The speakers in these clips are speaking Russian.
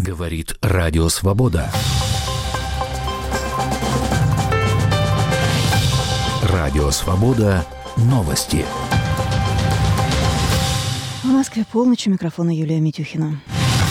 Говорит Радио Свобода. Радио Свобода. Новости. В Москве полночь. У микрофона Юлия Митюхина.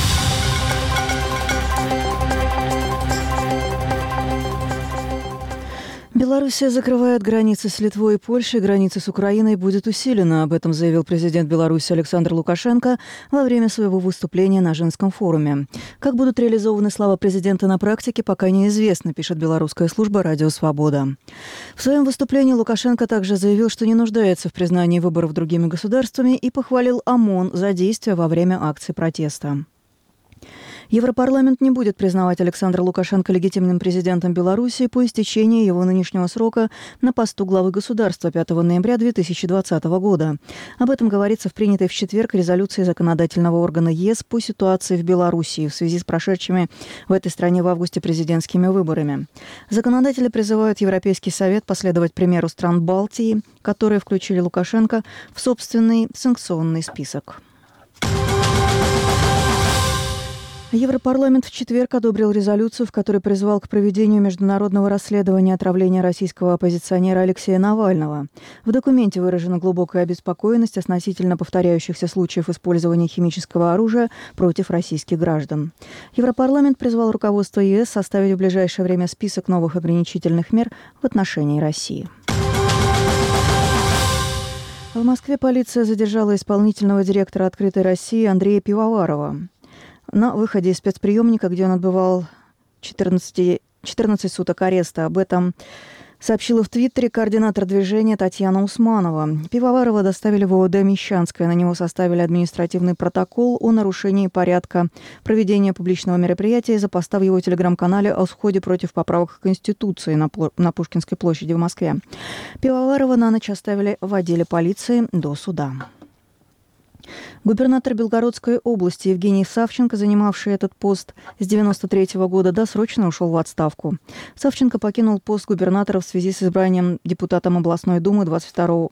Белоруссия закрывает границы с Литвой и Польшей, границы с Украиной будет усилена. Об этом заявил президент Беларуси Александр Лукашенко во время своего выступления на Женском форуме. Как будут реализованы слова президента на практике, пока неизвестно, пишет белорусская служба «Радио Свобода». В своем выступлении Лукашенко также заявил, что не нуждается в признании выборов другими государствами и похвалил ОМОН за действия во время акций протеста. Европарламент не будет признавать Александра Лукашенко легитимным президентом Беларуси по истечении его нынешнего срока на посту главы государства 5 ноября 2020 года. Об этом говорится в принятой в четверг резолюции законодательного органа ЕС по ситуации в Беларуси в связи с прошедшими в этой стране в августе президентскими выборами. Законодатели призывают Европейский совет последовать примеру стран Балтии, которые включили Лукашенко в собственный санкционный список. Европарламент в четверг одобрил резолюцию, в которой призвал к проведению международного расследования отравления российского оппозиционера Алексея Навального. В документе выражена глубокая обеспокоенность относительно повторяющихся случаев использования химического оружия против российских граждан. Европарламент призвал руководство ЕС составить в ближайшее время список новых ограничительных мер в отношении России. В Москве полиция задержала исполнительного директора «Открытой России» Андрея Пивоварова на выходе из спецприемника, где он отбывал 14 суток ареста. Об этом сообщила в Твиттере координатор движения Татьяна Усманова. Пивоварова доставили в ООД «Мещанское». На него составили административный протокол о нарушении порядка проведения публичного мероприятия из-за поста в его телеграм-канале о сходе против поправок к Конституции на Пушкинской площади в Москве. Пивоварова на ночь оставили в отделе полиции до суда. Губернатор Белгородской области Евгений Савченко, занимавший этот пост с 1993 года, досрочно ушел в отставку. Савченко покинул пост губернатора в связи с избранием депутатом областной думы 22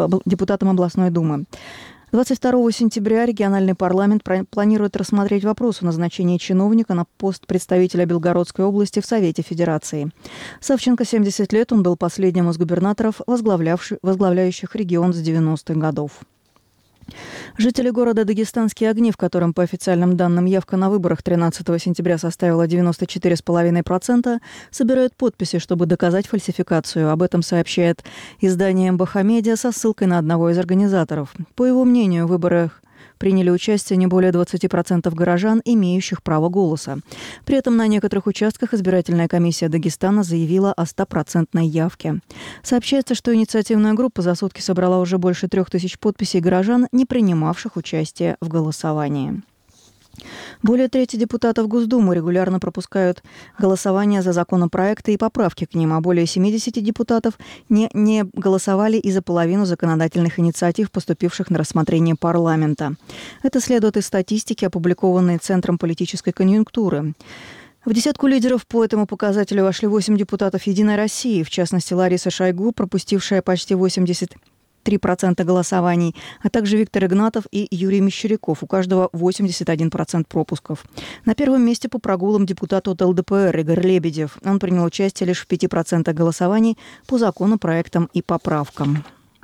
сентября региональный парламент планирует рассмотреть вопрос о назначении чиновника на пост представителя Белгородской области в Совете Федерации. Савченко 70 лет, он был последним из губернаторов, возглавляющих регион с 90-х годов. Жители города Дагестанские Огни, в котором, по официальным данным, явка на выборах 13 сентября составила 94,5%, собирают подписи, чтобы доказать фальсификацию. Об этом сообщает издание МБХ Медиа со ссылкой на одного из организаторов. По его мнению, в выборах приняли участие не более 20% горожан, имеющих право голоса. При этом на некоторых участках избирательная комиссия Дагестана заявила о 100% явке. Сообщается, что инициативная группа за сутки собрала уже больше 3000 подписей горожан, не принимавших участие в голосовании. Более трети депутатов Госдумы регулярно пропускают голосование за законопроекты и поправки к ним, а более 70 депутатов не голосовали и за половину законодательных инициатив, поступивших на рассмотрение парламента. Это следует из статистики, опубликованной Центром политической конъюнктуры. В десятку лидеров по этому показателю вошли 8 депутатов «Единой России», в частности Лариса Шойгу, пропустившая почти 83% голосований, а также Виктор Игнатов и Юрий Мещеряков, у каждого 81% пропусков. На первом месте по прогулам депутат от ЛДПР Игорь Лебедев. Он принял участие лишь в 5% голосований по законопроектам и поправкам.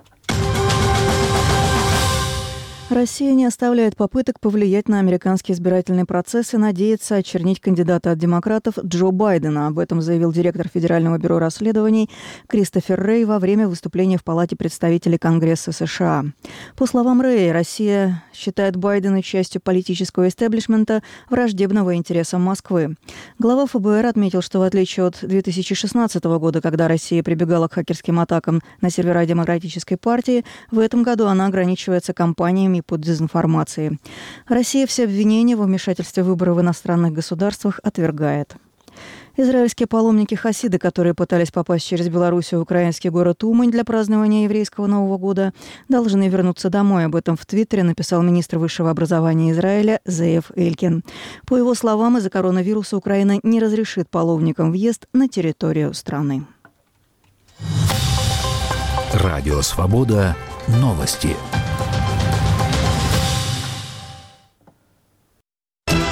Россия не оставляет попыток повлиять на американский избирательный процесс и надеется очернить кандидата от демократов Джо Байдена. Об этом заявил директор Федерального бюро расследований Кристофер Рэй во время выступления в Палате представителей Конгресса США. По словам Рэя, Россия считает Байдена частью политического истеблишмента, враждебного интересам Москвы. Глава ФБР отметил, что в отличие от 2016 года, когда Россия прибегала к хакерским атакам на сервера Демократической партии, в этом году она ограничивается кампаниями по дезинформации. Россия все обвинения во вмешательстве в выборы в иностранных государствах отвергает. Израильские паломники-хасиды, которые пытались попасть через Белоруссию в украинский город Умань для празднования еврейского Нового года, должны вернуться домой. Об этом в Твиттере написал министр высшего образования Израиля Зеев Элькин. По его словам, из-за коронавируса Украина не разрешит паломникам въезд на территорию страны. Радио Свобода. Новости.